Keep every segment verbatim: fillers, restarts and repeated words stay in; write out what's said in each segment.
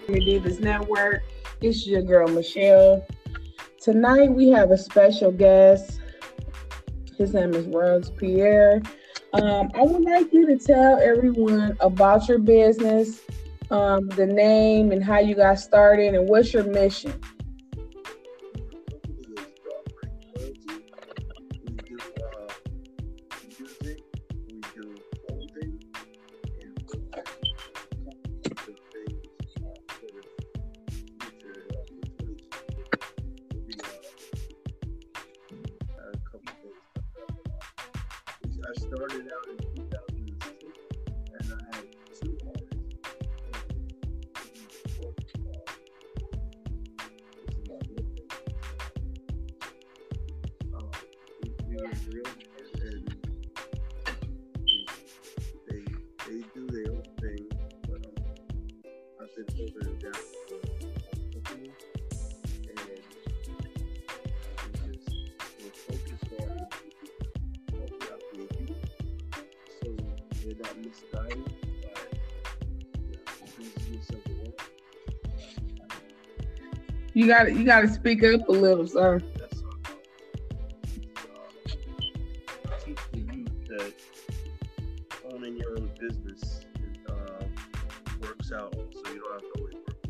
Divas Network. It's your girl Michelle. Tonight we have a special guest. His name is Ruggs Pierre. Um, I would like you to tell everyone about your business, um, the name, and how you got started, and what's your mission. I started out in two thousand six, and I had two artists. Um, we were real, and they they do their own thing, but um, I've been holding it down for a company, and we just we're focused on. They're not misguided by the business of the world. You got you got to speak up a little, sir. That's all. Uh, teach the youth that owning your own business uh, works out, so you don't have to always work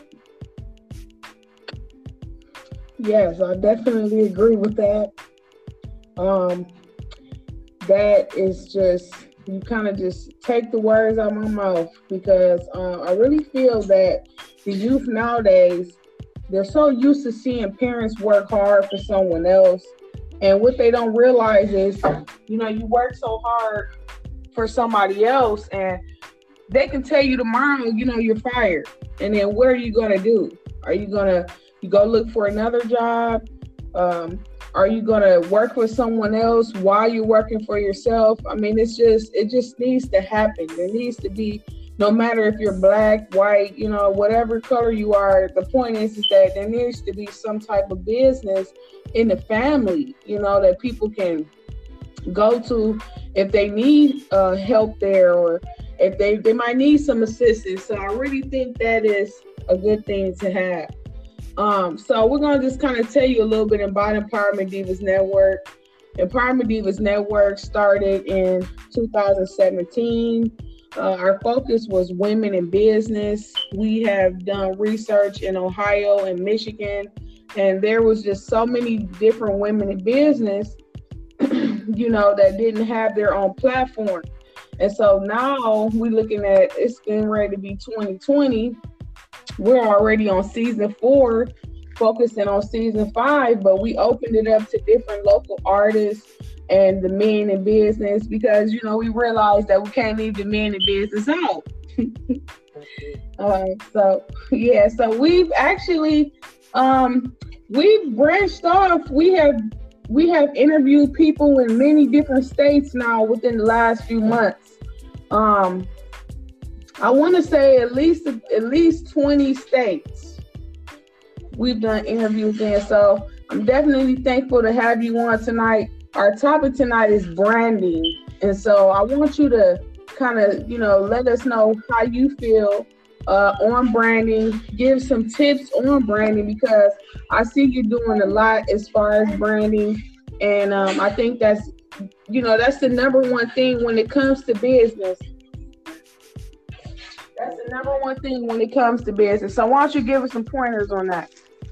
with somebody. Yes, I definitely agree with that. Um, that is just. You kind of just take the words out of my mouth because uh, I really feel that the youth nowadays, they're so used to seeing parents work hard for someone else. And what they don't realize is, you know, you work so hard for somebody else and they can tell you tomorrow, you know, you're fired. And then what are you going to do? Are you going to you go look for another job? Um, Are you going to work with someone else while you're working for yourself? I mean, it's just, it just needs to happen. There needs to be, no matter if you're black, white, you know, whatever color you are, the point is, is that there needs to be some type of business in the family, you know, that people can go to if they need uh, help there, or if they, they might need some assistance. So I really think that is a good thing to have. Um, so we're going to just kind of tell you a little bit about Empowerment Divas Network. Empowerment Divas Network started in two thousand seventeen. Uh, our focus was women in business. We have done research in Ohio and Michigan, and there was just so many different women in business, you know, that didn't have their own platform. And so now we're looking at, it's getting ready to be twenty twenty. We're already on season four, focusing on season five, but we opened it up to different local artists and the men in business because, you know, we realized that we can't leave the men in business out. uh, so, yeah, so we've actually, um, we've branched off. We have, we have interviewed people in many different states now within the last few months. Um, I want to say at least at least twenty states we've done interviews in. So I'm definitely thankful to have you on tonight. Our topic tonight is branding. And so I want you to kind of, you know, let us know how you feel uh, on branding. Give some tips on branding because I see you doing a lot as far as branding. And um, I think that's, you know, that's the number one thing when it comes to business. That's the number one thing when it comes to business. So why don't you give us some pointers on that?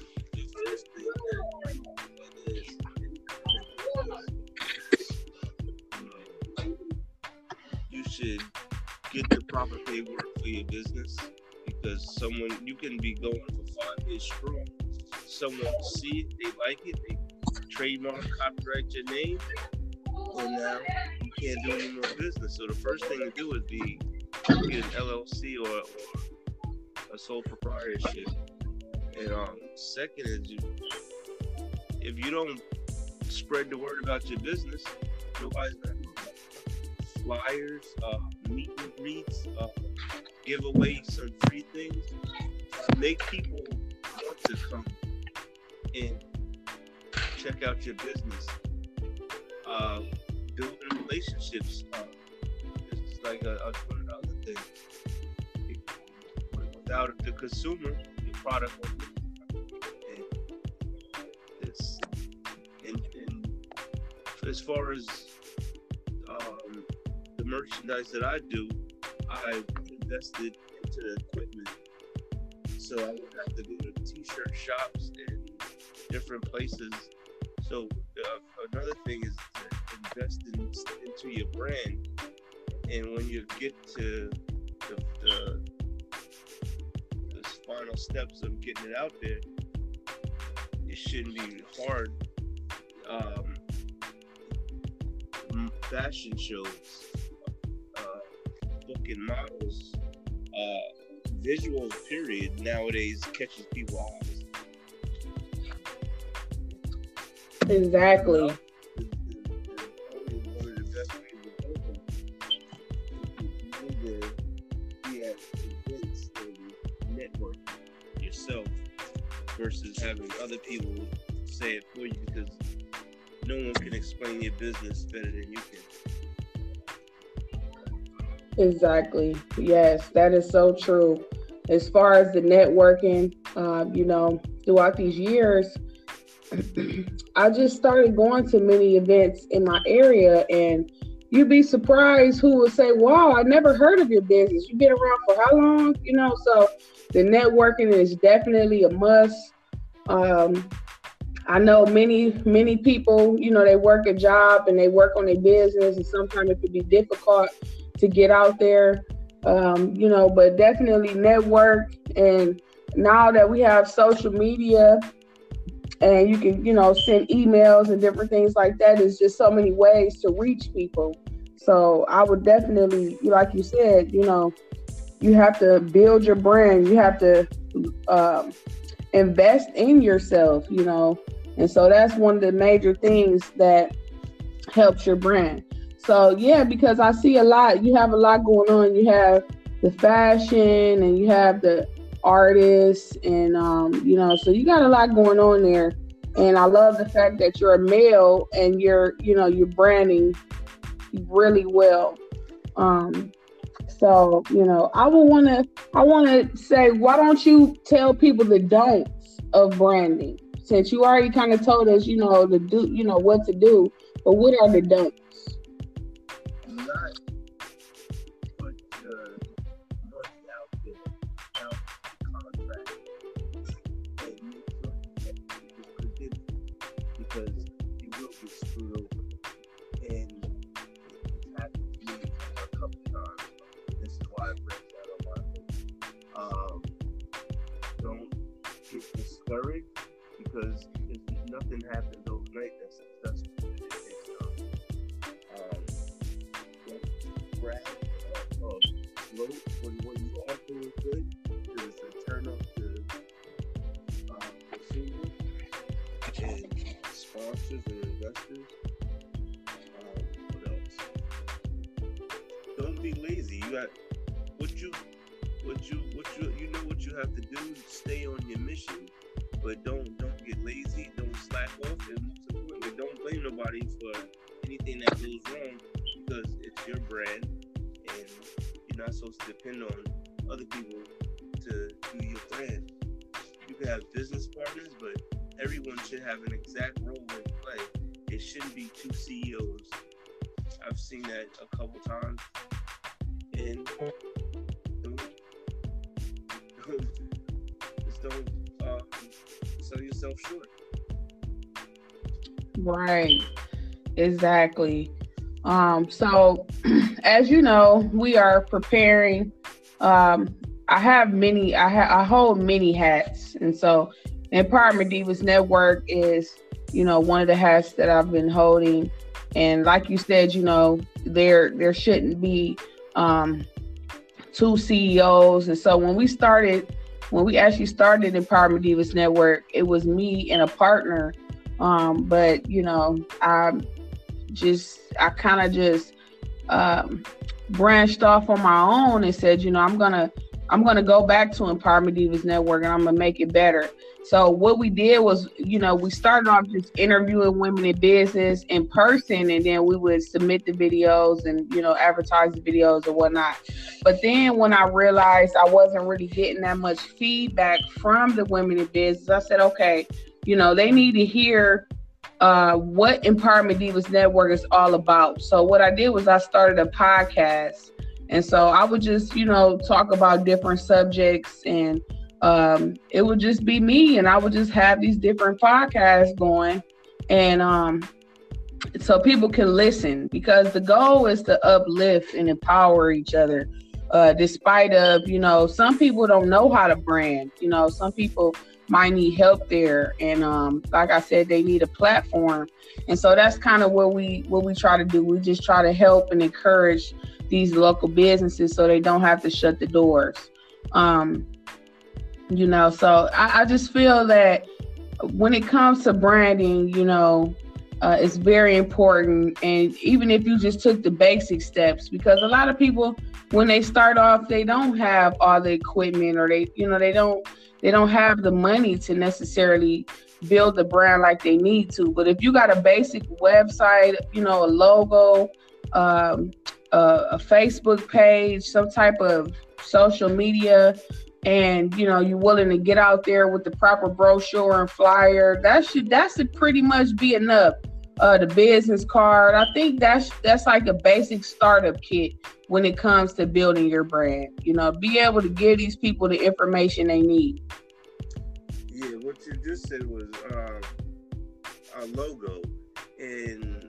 You should get the proper paperwork for your business because someone, you can be going for five years strong. Someone will see it, they like it, they trademark, copyright your name, well now you can't do any more business. So the first thing to do is be get an L L C or, or a sole proprietorship. And um, second is you, if you don't spread the word about your business, nobody's gonna know. Flyers, uh, meet and greets, uh, give away some free things, make people want to come and check out your business. Uh, building relationships. Uh, it's like a, a another thing. without the consumer, the product won't be. And it's and, and as far as um, the merchandise that I do, I've invested into the equipment, so I would have to go to t-shirt shops and different places. So uh, another thing is to invest in, into your brand, and when you get to the, the, the final steps of getting it out there, it shouldn't be hard. Um, fashion shows, uh, booking models, uh, visual period nowadays catches people's eyes. Exactly. Yourself versus having other people say it for you, because no one can explain your business better than you can. Exactly. Yes, that is so true. As far as the networking, uh, you know, throughout these years, I just started going to many events in my area, and you'd be surprised who would say, wow, I never heard of your business. You've been around for how long? You know, so the networking is definitely a must. Um, I know many, many people, you know, they work a job and they work on their business, and sometimes it could be difficult to get out there, um, you know, but definitely network. And now that we have social media and you can, you know, send emails and different things like that, there's just so many ways to reach people. So I would definitely, like you said, you know, you have to build your brand. You have to um, invest in yourself, you know. And so that's one of the major things that helps your brand. So, yeah, because I see a lot, you have a lot going on. You have the fashion and you have the artists and, um, you know, so you got a lot going on there. And I love the fact that you're a male and you're, you know, you're branding really well. Um, so, you know, I would want to, I want to say, why don't you tell people the don'ts of branding? Since you already kind of told us, you know, to do, you know, what to do, but what are the don'ts? Not put uh, money out there, out contract, and make sure that people predict it, because you will get screwed over. And it's happened to me a couple times. This is why I break that on my um, don't get discouraged, because if nothing happens overnight that's successful. It takes time. Um, don't grab uh, uh, slow when, when you are doing good, because it's a turn up to uh, consumers and sponsors and investors. Um, what else? Don't be lazy. You got what you, what you, what you, you know what you have to do. Stay on your mission. But don't don't get lazy, don't slack off, and most importantly, don't blame nobody for anything that goes wrong, because it's your brand, and you're not supposed to depend on other people to do your brand. You can have business partners, but everyone should have an exact role in play. It shouldn't be two C E Os. I've seen that a couple times, and don't, just don't uh, sell yourself short. Right. Exactly. Um, so as you know, we are preparing. Um, I have many, I have, I hold many hats. And so Empowerment Divas Network is, you know, one of the hats that I've been holding. And like you said, you know, there, there shouldn't be, um, two C E Os. And so when we started, when we actually started Empowerment Divas Network, it was me and a partner. Um, but, you know, I just, I kind of just um, branched off on my own and said, you know, I'm going to I'm going to go back to Empowerment Divas Network and I'm going to make it better. So what we did was, you know, we started off just interviewing women in business in person, and then we would submit the videos and, you know, advertise the videos or whatnot. But then when I realized I wasn't really getting that much feedback from the women in business, I said, okay, you know, they need to hear uh, what Empowerment Divas Network is all about. So what I did was I started a podcast. And so I would just, you know, talk about different subjects, and um, it would just be me, and I would just have these different podcasts going, and um, so people can listen, because the goal is to uplift and empower each other. Uh, despite of, you know, some people don't know how to brand, you know, some people might need help there. And um, like I said, they need a platform. And so that's kind of what we, what we try to do. We just try to help and encourage these local businesses so they don't have to shut the doors. Um, you know, so I, I just feel that when it comes to branding, you know, uh, it's very important. And even if you just took the basic steps, because a lot of people, when they start off, they don't have all the equipment, or they, you know, they don't, they don't have the money to necessarily build a brand like they need to. But if you got a basic website, you know, a logo, um, Uh, a Facebook page, some type of social media, and you know you're willing to get out there with the proper brochure and flyer, that should that should pretty much be enough. Uh, the business card, I think that's that's like a basic startup kit when it comes to building your brand. You know, be able to give these people the information they need. Yeah, what you just said was um, a logo, and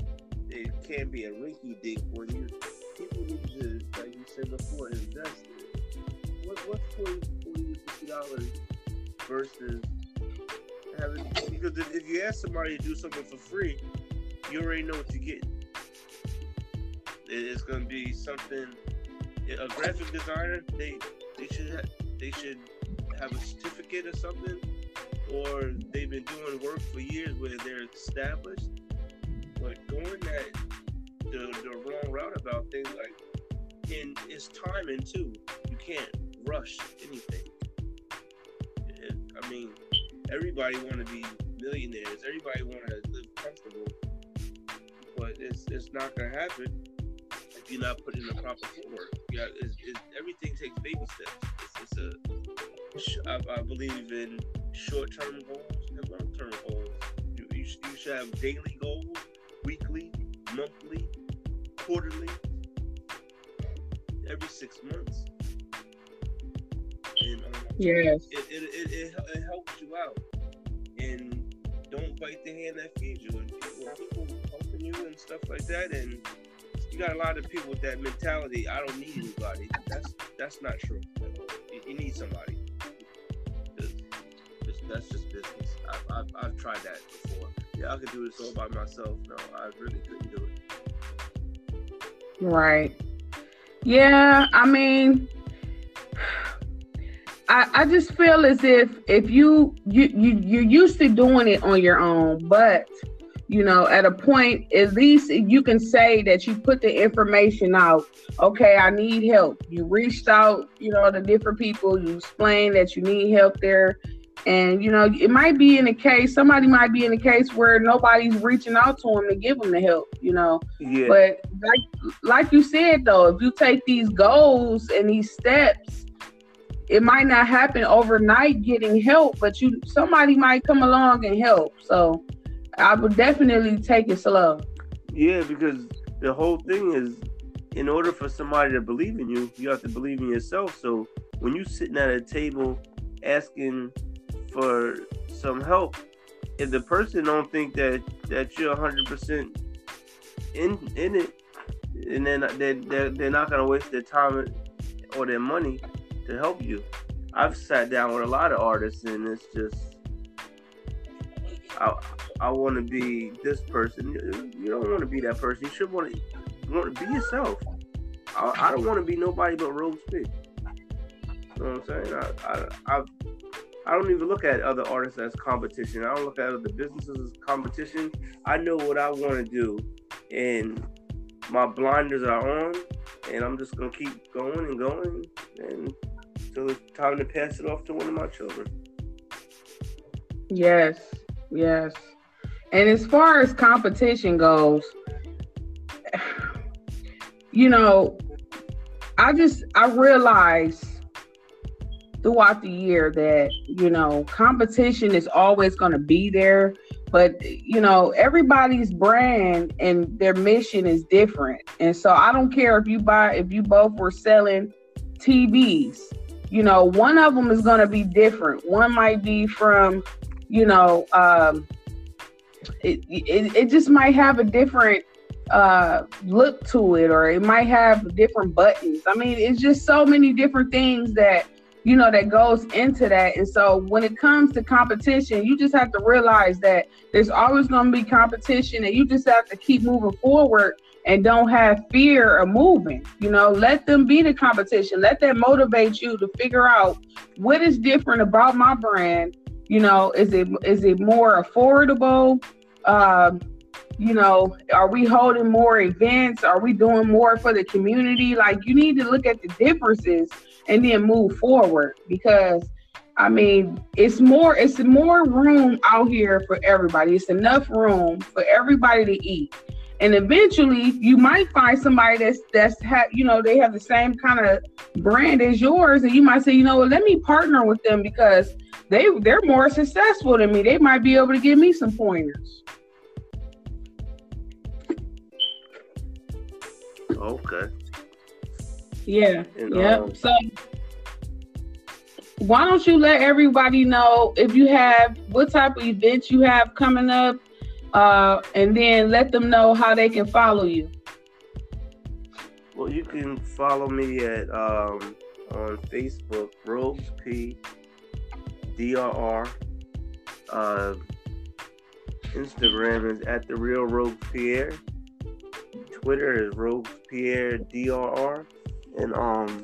it can't be a rinky dink when you people need to, like you said before, invest in what what's forty, forty to fifty dollars versus having, because if, if you ask somebody to do something for free, you already know what you're getting. It's gonna be something. A graphic designer, they they should have, they should have a certificate or something, or they've been doing work for years where they're established. But going that the, the wrong route about things, like, and it's timing too. You can't rush anything. It, I mean, everybody want to be millionaires. Everybody want to live comfortable, but it's it's not gonna happen if you're not putting in the proper footwork. Yeah, it's, it's, everything takes baby steps. It's, it's a, I, I believe in short-term goals and long-term goals. You, you, you should have daily goals, weekly, monthly, quarterly, every six months. And um, yes, it, it, it, it, it helps you out. And don't bite the hand that feeds you. And people, people helping you and stuff like that. And you got a lot of people with that mentality, I don't need anybody. That's that's not true. You, you need somebody. It's, it's, that's just business. I've, I've, I've tried that before. Yeah, I could do this all by myself. No, I really couldn't do it. Right. Yeah, I mean, I, I just feel as if if you, you you you're used to doing it on your own, but you know, at a point, at least you can say that you put the information out. Okay, I need help. You reached out, you know, to different people. You explained that you need help there. And, you know, it might be in a case, somebody might be in a case where nobody's reaching out to them to give them the help, you know. Yeah. But like, like you said, though, if you take these goals and these steps, it might not happen overnight getting help, but you somebody might come along and help. So I would definitely take it slow. Yeah, because the whole thing is, in order for somebody to believe in you, you have to believe in yourself. So when you're sitting at a table asking for some help, if the person don't think that, that you're one hundred percent in in it, and then they're, they're, they're not going to waste their time or their money to help you. I've sat down with a lot of artists, and it's just, I, I want to be this person. You don't want to be that person. You should want to want to be yourself. I, I don't want to be nobody but Rose Pick. You know what I'm saying? I, I, I, I don't even look at other artists as competition. I don't look at other businesses as competition. I know what I want to do, and my blinders are on, and I'm just going to keep going and going, and So it's time to pass it off to one of my children. Yes, yes. And as far as competition goes, you know, I just, I realize throughout the year that, you know, competition is always going to be there. But, you know, everybody's brand and their mission is different. And so I don't care if you buy, if you both were selling T Vs, you know, one of them is going to be different. One might be from, you know, um, it, it, it just might have a different uh, look to it, or it might have different buttons. I mean, it's just so many different things that, you know, that goes into that. And so when it comes to competition, you just have to realize that there's always going to be competition, and you just have to keep moving forward and don't have fear of moving. You know, let them be the competition. Let that motivate you to figure out what is different about my brand. You know, is it is it more affordable? Um, you know, are we holding more events? Are we doing more for the community? Like, you need to look at the differences and then move forward, because I mean, it's more, it's more room out here for everybody. It's enough room for everybody to eat. And eventually you might find somebody that's, that's ha, you know, they have the same kind of brand as yours. And you might say, you know what, let me partner with them because they, they're more successful than me. They might be able to give me some pointers. Okay. Yeah. And, yep. um, So why don't you let everybody know if you have, what type of events you have coming up, uh, and then let them know how they can follow you. Well, you can follow me at um, on Facebook, Rogues P D R R. Uh, Instagram is at the Real Rogues Pierre. Twitter is Rogues Pierre D R R, and um,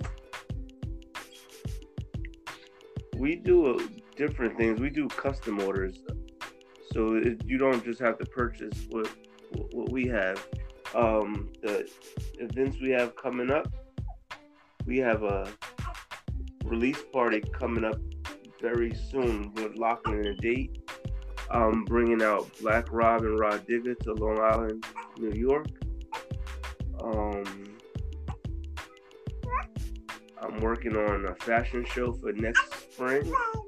we do uh, different things. We do custom orders, so it, you don't just have to purchase what what we have. Um, the events we have coming up, we have a release party coming up very soon. We're locking in a date. I'm bringing out Black Rob and Rod Digger to Long Island, New York. Um, I'm working on a fashion show for next spring,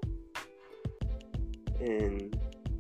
and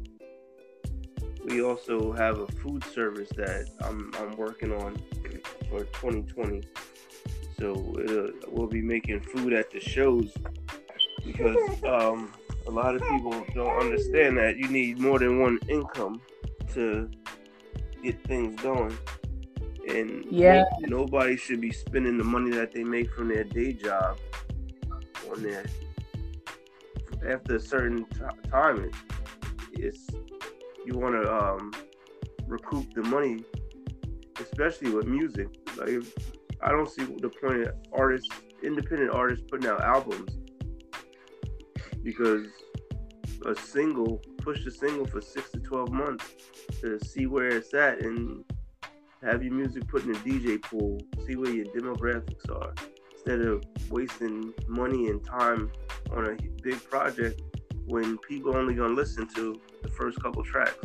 we also have a food service that I'm I'm working on for twenty twenty. So it'll, we'll be making food at the shows, because um, a lot of people don't understand that you need more than one income to get things going. And yeah. no, nobody should be spending the money that they make from their day job on their, after a certain t- time. It, it's, you want to um, recoup the money, especially with music. Like, I don't see the point of artists, independent artists, putting out albums, because a single, push the single for six to twelve months to see where it's at, and have your music put in a D J pool, see where your demographics are, instead of wasting money and time on a big project when people are only going to listen to the first couple tracks.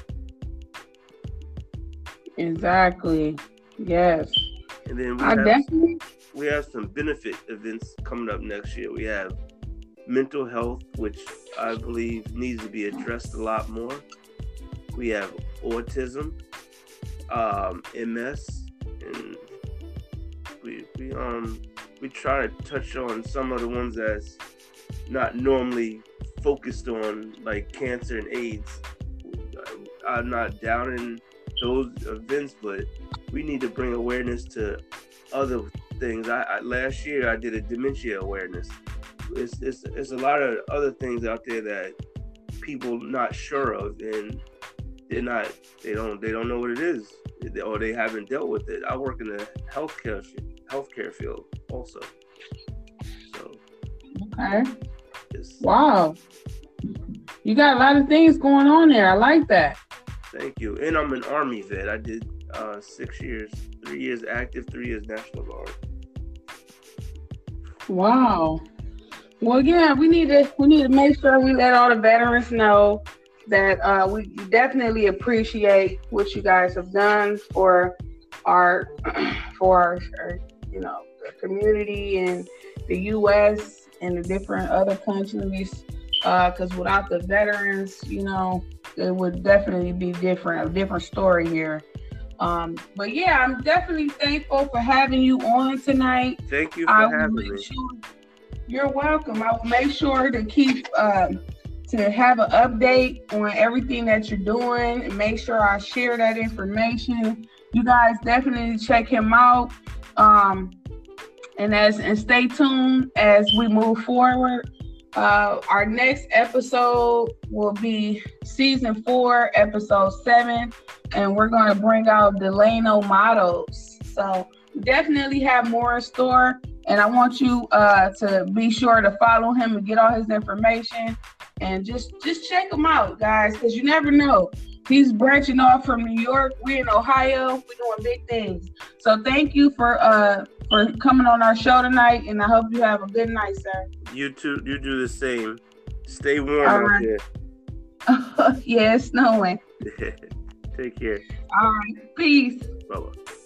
Exactly. Yes. And then we I have, definitely... we have some benefit events coming up next year. We have mental health, which I believe needs to be addressed a lot more. We have autism, um, M S, and we we um we try to touch on some of the ones that's not normally focused on, like cancer and AIDS. I'm not downing those events, but we need to bring awareness to other things. I, I last year I did a dementia awareness. It's, it's it's a lot of other things out there that people not sure of, and they're not they don't they don't know what it is, or they haven't dealt with it. I work in the healthcare healthcare field also. So okay. It's, wow. You got a lot of things going on there. I like that. Thank you. And I'm an Army vet. I did uh, six years, three years active, three years National Guard. Wow. Well, yeah, we need to we need to make sure we let all the veterans know that uh, we definitely appreciate what you guys have done for our for our, our you know the community and the U S and the different other countries. Because uh, without the veterans, you know, it would definitely be different, a different story here. Um, but yeah, I'm definitely thankful for having you on tonight. Thank you for I having will make me. Sure, you're welcome. I will make sure to keep um, to have an update on everything that you're doing and make sure I share that information. You guys definitely check him out. Um, and as and stay tuned as we move forward. Uh, our next episode will be season four, episode seven, and we're going to bring out Delano Models. So we definitely have more in store, and I want you uh, to be sure to follow him and get all his information, and just just check him out, guys, because you never know. He's branching off from New York. We're in Ohio. We're doing big things. So thank you for uh for coming on our show tonight, and I hope you have a good night, sir. You too. You do the same. Stay warm All out right. there. Yeah, it's snowing. Take care. All right. Peace. Bye-bye.